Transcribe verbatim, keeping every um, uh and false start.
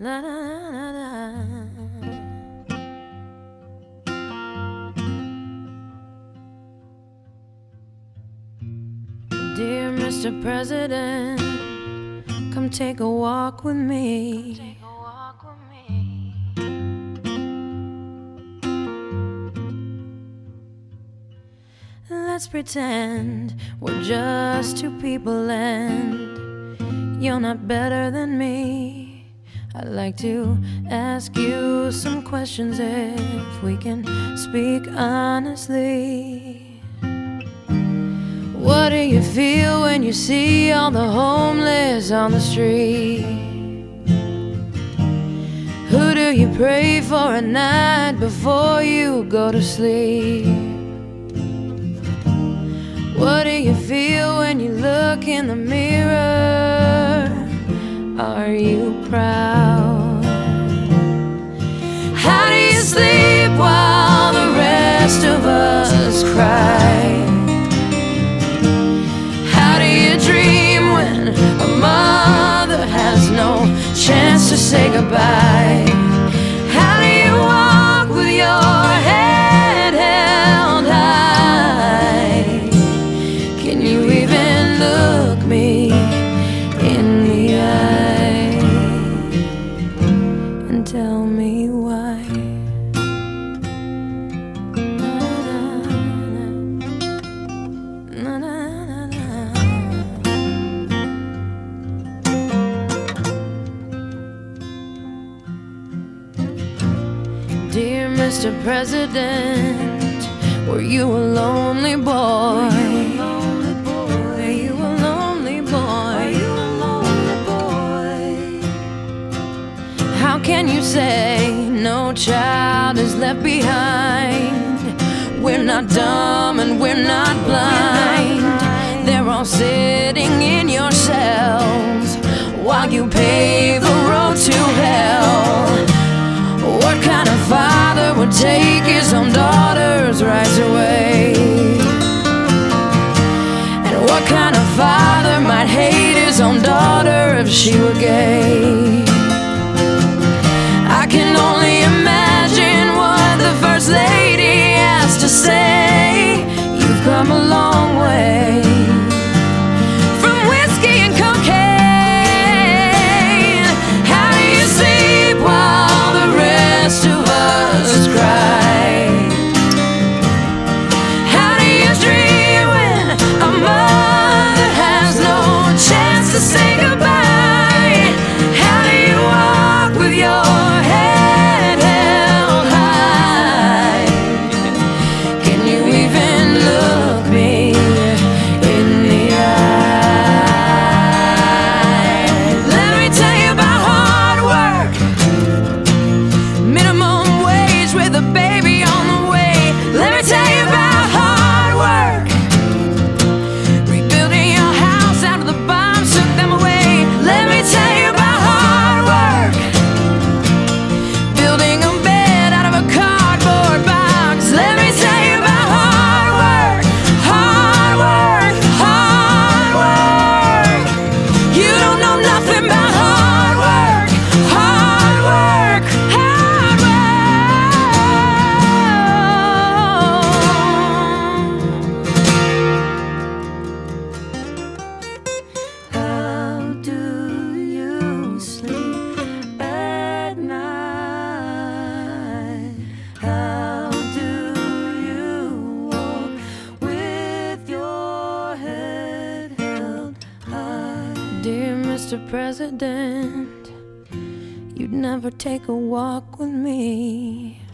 La, la, la, la. Dear Mister President, come take a walk with me. Take a walk with me. Let's pretend we're just two people and you're not better than me. I'd like to ask you some questions if we can speak honestly. What do you feel when you see all the homeless on the street? Who do you pray for at night before you go to sleep? What do you feel when you look in the mirror? Are you proud? How do you sleep while the rest of us cry? How do you dream when a mother has no chance to say goodbye? How do you walk with your head held high? Can you even look me in the eye and tell me why? Na, na, na, na. Dear Mister President, were you a lonely boy? Were you a lonely boy? How can you say no child is left behind? We're not dumb and we're not blind. They're all sitting in your cells while you pave a road to hell. What kind of father would take his own daughter's rights away? And what kind of father might hate his own daughter if she were gay? I can only imagine what the First Lady has to say. You've come a long way from whiskey and cocaine. How do you sleep while the rest of us cry? How do you dream when a mother has no chance to say goodbye? How do you walk with your head held high? Can you even look me in the eye? Let me tell you about hard work, minimum wage with a baby on the way. Let me tell you about hard work, rebuilding your house after the bombs took them away. Let me tell you about hard work, building a bed out of a cardboard box. Let me tell you about hard work, hard work, hard work. You don't know nothing about hard work, hard work, hard work. How do you sleep at night? How do you walk with your head held high? Dear Mister President, you'd never take a walk with me.